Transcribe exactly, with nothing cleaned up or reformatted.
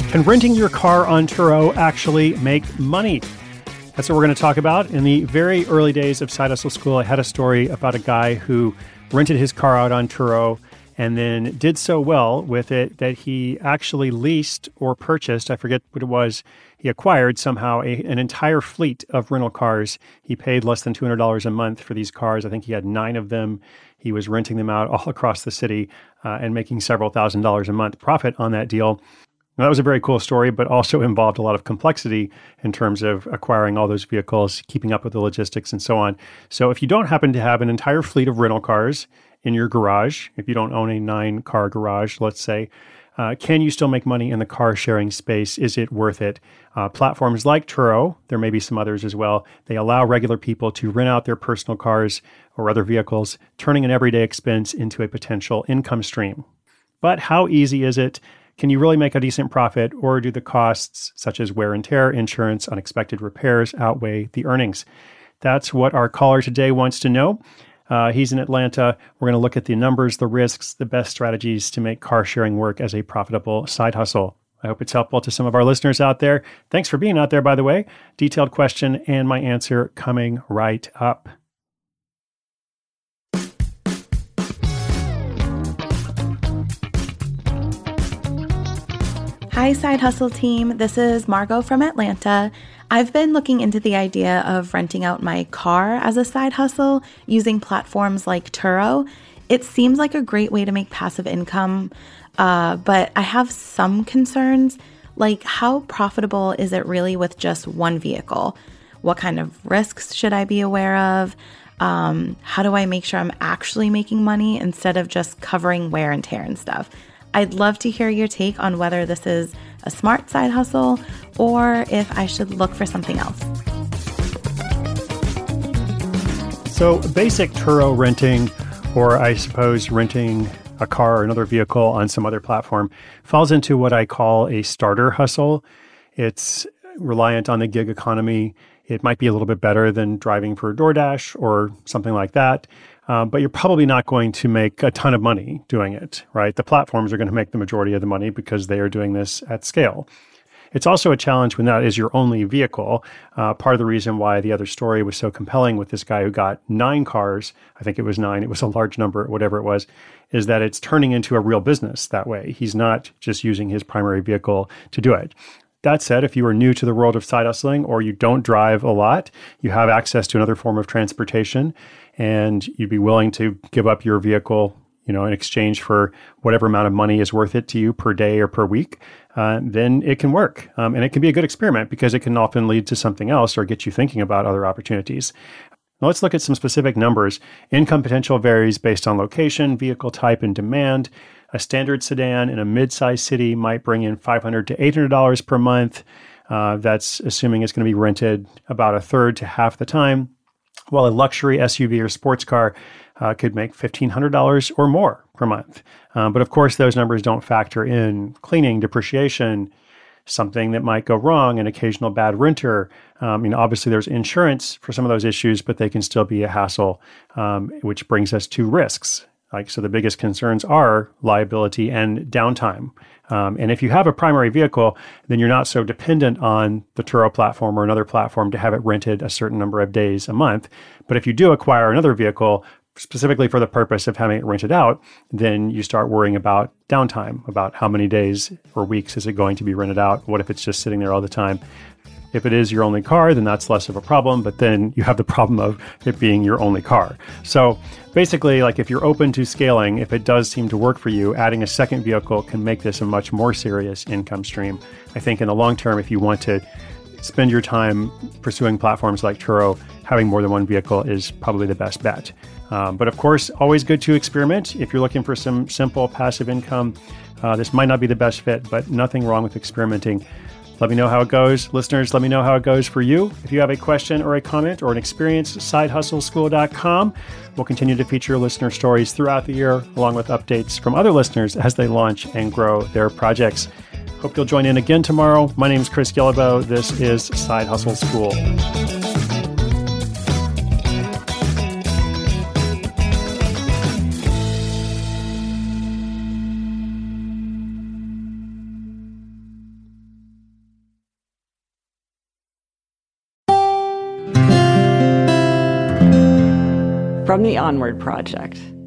Can renting your car on Turo actually make money? That's what we're going to talk about. In the very early days of Side Hustle School, I had a story about a guy who rented his car out on Turo and then did so well with it that he actually leased or purchased, I forget what it was, he acquired somehow a, an entire fleet of rental cars. He paid less than two hundred dollars a month for these cars. I think he had nine of them. He was renting them out all across the city uh, and making several thousand dollars a month profit on that deal. Now, that was a very cool story, but also involved a lot of complexity in terms of acquiring all those vehicles, keeping up with the logistics, and so on. So if you don't happen to have an entire fleet of rental cars in your garage, if you don't own a nine-car garage, let's say, uh, can you still make money in the car sharing space? Is it worth it? Uh, platforms like Turo, there may be some others as well, they allow regular people to rent out their personal cars or other vehicles, turning an everyday expense into a potential income stream. But how easy is it? Can you really make a decent profit, or do the costs, such as wear and tear, insurance, unexpected repairs, outweigh the earnings? That's what our caller today wants to know. Uh, he's in Atlanta. We're going to look at the numbers, the risks, the best strategies to make car sharing work as a profitable side hustle. I hope it's helpful to some of our listeners out there. Thanks for being out there, by the way. Detailed question and my answer coming right up. Hi, Side Hustle team. This is Margot from Atlanta. I've been looking into the idea of renting out my car as a side hustle using platforms like Turo. It seems like a great way to make passive income, uh, but I have some concerns, like how profitable is it really with just one vehicle? What kind of risks should I be aware of? Um, how do I make sure I'm actually making money instead of just covering wear and tear and stuff? I'd love to hear your take on whether this is a smart side hustle or if I should look for something else. So basic Turo renting, or I suppose renting a car or another vehicle on some other platform, falls into what I call a starter hustle. It's reliant on the gig economy. It might be a little bit better than driving for DoorDash or something like that. Um, but you're probably not going to make a ton of money doing it, right? The platforms are going to make the majority of the money because they are doing this at scale. It's also a challenge when that is your only vehicle. Uh, part of the reason why the other story was so compelling with this guy who got nine cars, I think it was nine, it was a large number, whatever it was, is that it's turning into a real business that way. He's not just using his primary vehicle to do it. That said, if you are new to the world of side hustling or you don't drive a lot, you have access to another form of transportation, and you'd be willing to give up your vehicle, you know, in exchange for whatever amount of money is worth it to you per day or per week, uh, then it can work. Um, and it can be a good experiment because it can often lead to something else or get you thinking about other opportunities. Now let's look at some specific numbers. Income potential varies based on location, vehicle type, and demand. A standard sedan in a mid-sized city might bring in five hundred dollars to eight hundred dollars per month. Uh, that's assuming it's going to be rented about a third to half the time, while a luxury S U V or sports car uh, could make fifteen hundred dollars or more per month. Um, but of course, those numbers don't factor in cleaning, depreciation, something that might go wrong, an occasional bad renter. Um, you know, obviously, there's insurance for some of those issues, but they can still be a hassle, um, which brings us to risks. Like, so the biggest concerns are liability and downtime. Um, and if you have a primary vehicle, then you're not so dependent on the Turo platform or another platform to have it rented a certain number of days a month. But if you do acquire another vehicle, specifically for the purpose of having it rented out, then you start worrying about downtime, about how many days or weeks is it going to be rented out? What if it's just sitting there all the time? If it is your only car, then that's less of a problem, but then you have the problem of it being your only car. So basically, like if you're open to scaling, if it does seem to work for you, adding a second vehicle can make this a much more serious income stream. I think in the long term, if you want to spend your time pursuing platforms like Turo, having more than one vehicle is probably the best bet. Um, but of course, always good to experiment. If you're looking for some simple passive income, uh, this might not be the best fit, but nothing wrong with experimenting. Let me know how it goes. Listeners, let me know how it goes for you. If you have a question or a comment or an experience, side hustle school dot com. We'll continue to feature listener stories throughout the year, along with updates from other listeners as they launch and grow their projects. Hope you'll join in again tomorrow. My name is Chris Guillebeau. This is Side Hustle School. From the Onward Project.